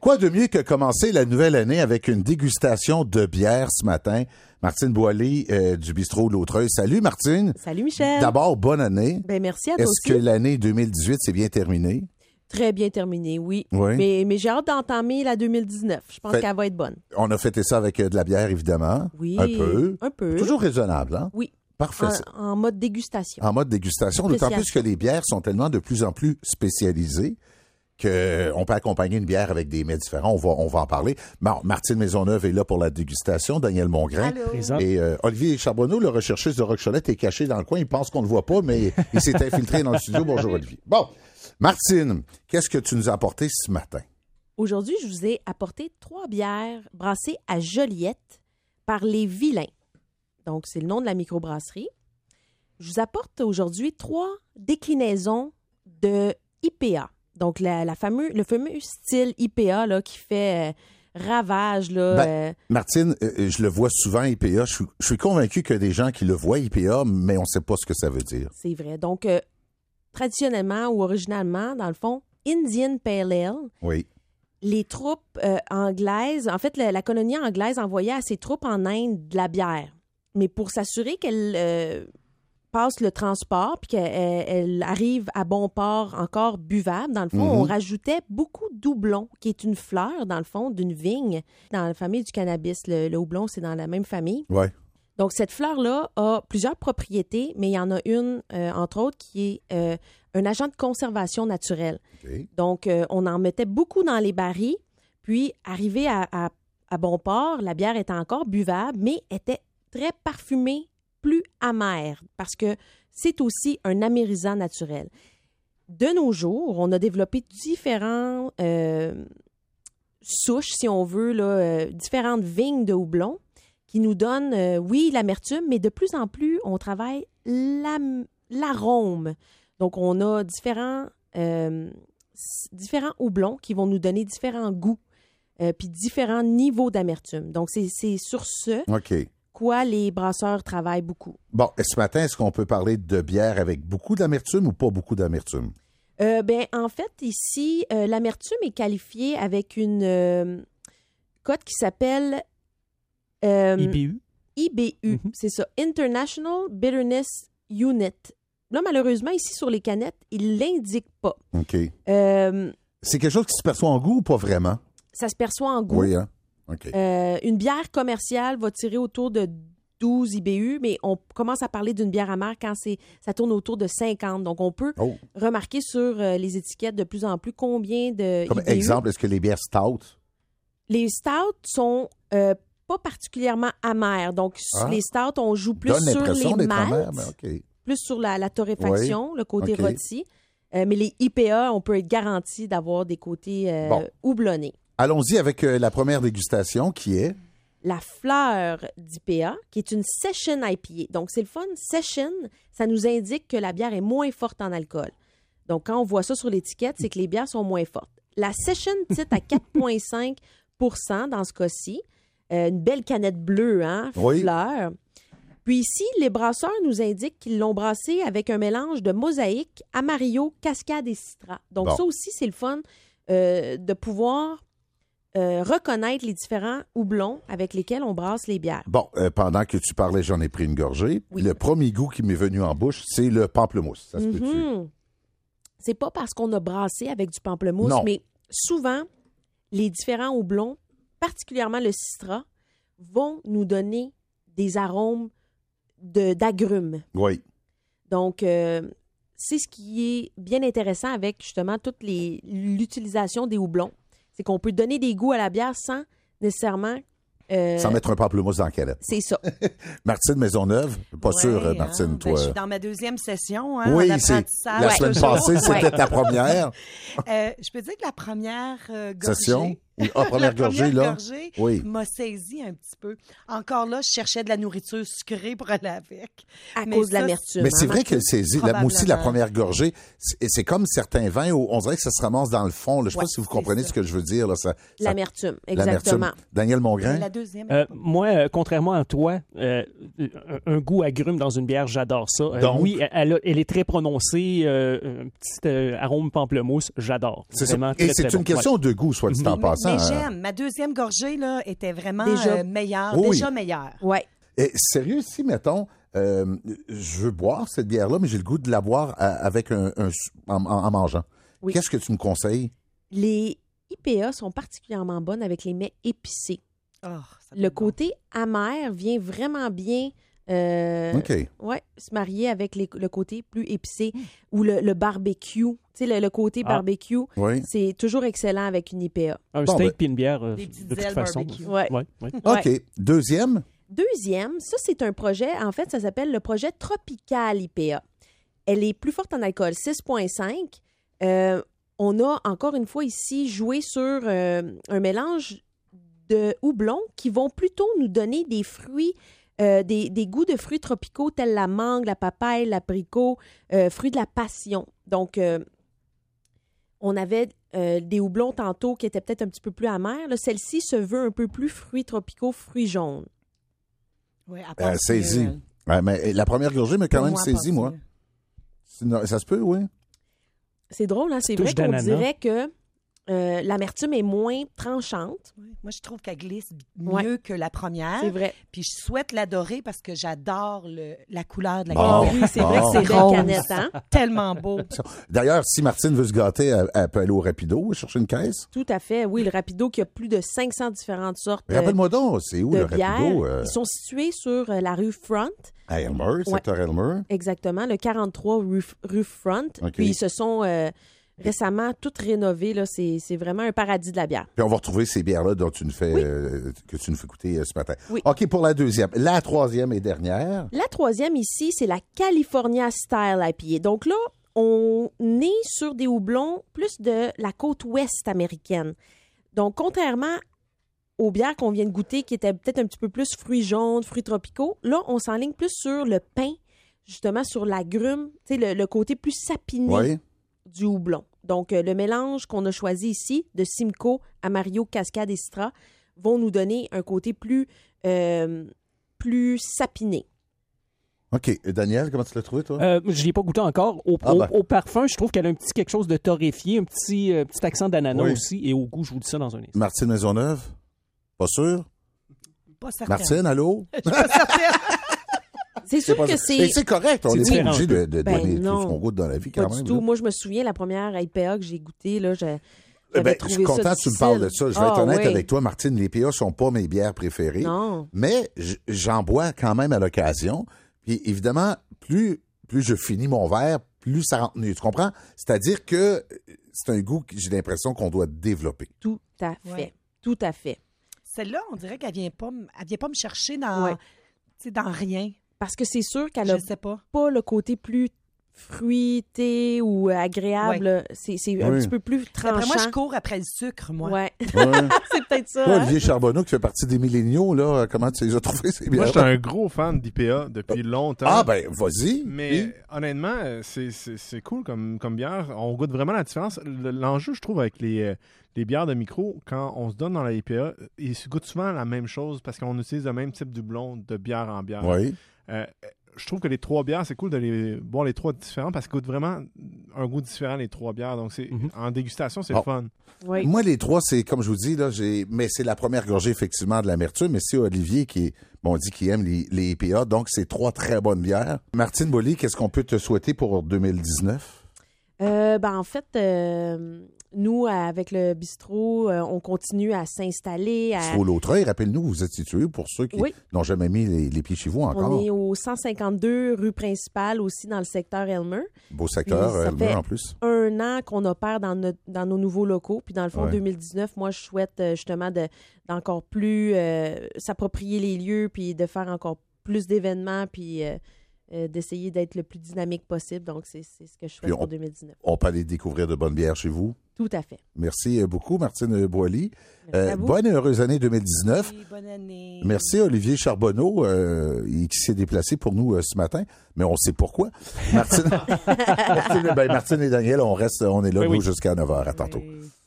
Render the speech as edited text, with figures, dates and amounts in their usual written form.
quoi de mieux que commencer la nouvelle année avec une dégustation de bière ce matin? Martine Boilly du bistrot L'Autreuse. Salut Martine. Salut Michel. D'abord, bonne année. Ben merci à toi aussi. Est-ce que l'année 2018 s'est bien terminée? Très bien terminé, oui. Oui. Mais j'ai hâte d'entamer la 2019. Je pense qu'elle va être bonne. On a fêté ça avec de la bière, évidemment. Oui. Un peu. Un Toujours raisonnable, hein? Oui. Parfait. En mode dégustation. En mode dégustation, d'autant plus que les bières sont tellement de plus en plus spécialisées qu'on peut accompagner une bière avec des mets différents. On va en parler. Bon, Martine Maisonneuve est là pour la dégustation, Daniel Mongrain. Allô. Et Olivier Charbonneau, le recherchiste de Rock Cholette, est caché dans le coin. Il pense qu'on ne le voit pas, mais il s'est infiltré dans le studio. Bonjour Olivier. Bon, Martine, qu'est-ce que tu nous as apporté ce matin? Aujourd'hui, je vous ai apporté 3 bières brassées à Joliette par les Vilains. Donc, c'est le nom de la microbrasserie. Je vous apporte aujourd'hui 3 déclinaisons de IPA. Donc, le fameux style IPA là, qui fait ravage. Là, Martine, je le vois souvent, IPA. Je suis convaincu qu'il y a des gens qui le voient, IPA, mais on ne sait pas ce que ça veut dire. C'est vrai. Donc, traditionnellement ou originalement, dans le fond, Indian Pale Ale. Oui. Les troupes anglaises, en fait, la colonie anglaise envoyait à ses troupes en Inde de la bière. Mais pour s'assurer qu'elle passe le transport puis qu'elle arrive à bon port encore buvable, dans le fond, on rajoutait beaucoup d'houblon, qui est une fleur, dans le fond, d'une vigne. Dans la famille du cannabis, le houblon, c'est dans la même famille. Ouais. Donc, cette fleur-là a plusieurs propriétés, mais il y en a une, entre autres, qui est un agent de conservation naturelle. Okay. Donc, on en mettait beaucoup dans les barils, puis arrivé à bon port, la bière était encore buvable, mais était très parfumée, plus amère, parce que c'est aussi un amérisant naturel. De nos jours, on a développé différents souches, si on veut, là, différentes vignes de houblon qui nous donnent, oui, l'amertume, mais de plus en plus, on travaille l'arôme. Donc, on a différents houblons qui vont nous donner différents goûts, puis différents niveaux d'amertume. Donc, c'est sur ce quoi les brasseurs travaillent beaucoup. Bon, ce matin, est-ce qu'on peut parler de bière avec beaucoup d'amertume ou pas beaucoup d'amertume? En fait, ici, l'amertume est qualifiée avec une cote qui s'appelle IBU. IBU, c'est ça, International Bitterness Unit. Là, malheureusement, ici, sur les canettes, ils ne l'indiquent pas. OK. C'est quelque chose qui se perçoit en goût ou pas vraiment? Ça se perçoit en goût. Oui, hein? OK. Une bière commerciale va tirer autour de 12 IBU, mais on commence à parler d'une bière amère quand ça tourne autour de 50. Donc, on peut remarquer sur les étiquettes de plus en plus combien de Comme IBU. exemple, est-ce que les bières stout? Les stouts sont pas particulièrement amères. Donc, les stouts, on joue plus sur les maltes, plus sur la torréfaction, le côté rôti. Mais les IPA, on peut être garanti d'avoir des côtés houblonnés. Allons-y avec la première dégustation qui est... La fleur d'IPA, qui est une Session IPA. Donc, c'est le fun. Session, ça nous indique que la bière est moins forte en alcool. Donc, quand on voit ça sur l'étiquette, c'est que les bières sont moins fortes. La Session titre à 4,5 % dans ce cas-ci. Une belle canette bleue, hein, fleur. Puis ici, les brasseurs nous indiquent qu'ils l'ont brassé avec un mélange de mosaïque, amarillo, cascade et citra. Donc, ça aussi, c'est le fun de pouvoir reconnaître les différents houblons avec lesquels on brasse les bières. Bon, pendant que tu parlais, j'en ai pris une gorgée. Oui. Le premier goût qui m'est venu en bouche, c'est le pamplemousse. Ça se peut-tu? C'est pas parce qu'on a brassé avec du pamplemousse, mais souvent, les différents houblons, particulièrement le citra, vont nous donner des arômes d'agrumes. Oui. Donc, c'est ce qui est bien intéressant avec, justement, toute l'utilisation des houblons. C'est qu'on peut donner des goûts à la bière sans nécessairement... sans mettre un pamplemousse dans la canette. C'est ça. Martine Maisonneuve, pas sûr, Martine, toi. Je suis dans ma 2e session en apprentissage. La semaine passée, c'était ta première. Je peux dire que la première gorgée... Session? Première gorgée, là? M'a saisi un petit peu. Encore là, je cherchais de la nourriture sucrée pour aller avec. À cause de l'amertume. Mais c'est vrai qu'elle saisit. Moi aussi, la première gorgée, c'est comme certains vins où on dirait que ça se ramasse dans le fond. Là. Je ne sais pas si vous comprenez ce que je veux dire. L'amertume, exactement. L'amertume. Daniel Mongrain? La deuxième. Moi, contrairement à toi, un goût agrume dans une bière, j'adore ça. Donc? Oui, elle est très prononcée. Un petit arôme pamplemousse, j'adore. C'est vraiment ça. Et c'est une question de goût, soit dit en passant. intéressant. Mais j'aime. Ma deuxième gorgée là, était vraiment Déjà- meilleure. Oui. Déjà meilleure. Ouais. Et sérieux, si, mettons, je veux boire cette bière-là, mais j'ai le goût de la boire avec en mangeant. Oui. Qu'est-ce que tu me conseilles? Les IPA sont particulièrement bonnes avec les mets épicés. Oh, ça Le doit être bon. côté amer vient vraiment bien OK. se marier avec le côté plus épicé ou le barbecue. Tu sais, le côté Ah. barbecue, Oui. c'est toujours excellent avec une IPA. Un Bon, steak ben- puis une bière, Des petites de toute ailes façon. barbecue. Ouais. Ouais. OK. Deuxième? Deuxième, ça, c'est un projet, en fait, ça s'appelle le projet Tropical IPA. Elle est plus forte en alcool, 6,5. On a, encore une fois, ici, joué sur un mélange de houblons qui vont plutôt nous donner des fruits, des goûts de fruits tropicaux tels la mangue, la papaye, l'abricot, fruits de la passion. Donc, on avait des houblons tantôt qui étaient peut-être un petit peu plus amers. Là, celle-ci se veut un peu plus fruits tropicaux, fruits jaunes. Oui, à part Saisi. que, Ouais, mais la première gorgée m'a quand même saisi, moi. Ça se peut, oui. C'est drôle, hein? C'est vrai Touche qu'on d'ananas. dirait que l'amertume est moins tranchante. Ouais. Moi, je trouve qu'elle glisse Ouais. mieux que la première. C'est vrai. Puis je souhaite l'adorer parce que j'adore la couleur de la Bon. Ah canette. oui, c'est vrai que Bon. c'est belle Rose. canette, hein? Tellement beau. D'ailleurs, si Martine veut se gâter, elle peut aller au Rapido, chercher une caisse. Tout à fait. Oui, le Rapido qui a plus de 500 différentes sortes Rappelle-moi donc, c'est où de le bières. Rapido? Ils sont situés sur la rue Front, À Elmer, secteur Elmer. exactement, le 43 rue Front. OK. Puis ils se sont récemment toutes rénovées. Là. C'est vraiment un paradis de la bière. Puis on va retrouver ces bières-là dont tu nous fais, Oui. que tu nous fais goûter ce matin. Oui. OK, pour la deuxième. La troisième et dernière. La troisième ici, c'est la California Style IPA. Donc là, on est sur des houblons plus de la côte ouest américaine. Donc, contrairement aux bières qu'on vient de goûter, qui étaient peut-être un petit peu plus fruits jaunes, fruits tropicaux, là, on s'enligne plus sur le pain, justement sur l'agrume, tu sais, le côté plus sapiné Oui. du houblon. Donc, le mélange qu'on a choisi ici, de Simcoe, Amarillo, Cascade et Citra, vont nous donner un côté plus sapiné. OK. Et Daniel, comment tu l'as trouvé, toi? Je ne l'ai pas goûté encore. Au parfum, je trouve qu'elle a un petit quelque chose de torréfié, un petit accent d'ananas Oui. aussi. Et au goût, je vous dis ça dans un instant. Martine Maisonneuve? Pas sûr? Pas certaine. Martine, allô? Je suis pas certaine. C'est sûr que Mais c'est... c'est correct. On C'est n'est pas différent obligé un peu. de Ben donner tout non. ce qu'on goûte dans la vie, Pas quand du même. tout. là. Moi, je me souviens, la première IPA que j'ai goûtée, là, j'avais Ben, trouvé je suis content ça que tu me parles de ça. Je vais être Ah, honnête oui. avec toi, Martine. Les PA sont pas mes bières préférées. Non. Mais j'en bois quand même à l'occasion. Puis évidemment, plus je finis mon verre, plus ça rentre mieux. Tu comprends? C'est-à-dire que c'est un goût que j'ai l'impression qu'on doit développer. Tout à fait. Ouais. Tout à fait. Celle-là, on dirait qu'elle vient pas me chercher dans, Ouais. tu sais, dans rien. Parce que c'est sûr qu'elle Je n'a sais pas. pas le côté plus fruité ou agréable. C'est un Oui. petit peu plus tranchant. Après moi, je cours après le sucre, moi. Ouais. Ouais. C'est peut-être ça. Toi, hein? Olivier Charbonneau, qui fait partie des milléniaux, là, comment tu les as trouvés, ces Moi, bières? je suis un gros fan d'IPA depuis longtemps. Ah, ben, vas-y. Mais Puis, honnêtement, c'est cool comme bière. On goûte vraiment la différence. L'enjeu, je trouve, avec les bières de micro, quand on se donne dans la IPA, ils se goûtent souvent la même chose parce qu'on utilise le même type de doublon de bière en bière. oui. Je trouve que les trois bières, c'est cool de les boire les trois différents parce qu'ils goûtent vraiment un goût différent, les trois bières. Donc, en dégustation, c'est Bon. le fun. Oui. Moi, les trois, c'est comme je vous dis, là, mais c'est la première gorgée, effectivement, de l'amertume. Mais c'est Olivier qui on dit qu'il aime les IPA. Donc, c'est trois très bonnes bières. Martine Boily, qu'est-ce qu'on peut te souhaiter pour 2019? En fait, nous, avec le bistrot, on continue à s'installer. Sur l'Autreuil, rappelle-nous, vous êtes situé pour ceux qui Oui. n'ont jamais mis les pieds chez vous encore. On est au 152 rue principale, aussi dans le secteur Elmer. Beau secteur, Puis ça Elmer, fait en plus. 1 an qu'on opère dans nos nouveaux locaux. Puis dans le fond, Ouais. 2019, moi, je souhaite justement d'encore plus s'approprier les lieux, puis de faire encore plus d'événements, puis d'essayer d'être le plus dynamique possible. Donc, c'est ce que je souhaite Puis pour 2019. On peut aller découvrir de bonnes bières chez vous. Tout à fait. Merci beaucoup, Martine Boily. Merci à vous. Bonne et heureuse année 2019. Oui, bonne année. Merci Olivier Charbonneau qui s'est déplacé pour nous ce matin, mais on sait pourquoi. Martine et Daniel, on est là Oui, nous oui. jusqu'à 9h. À tantôt. Oui.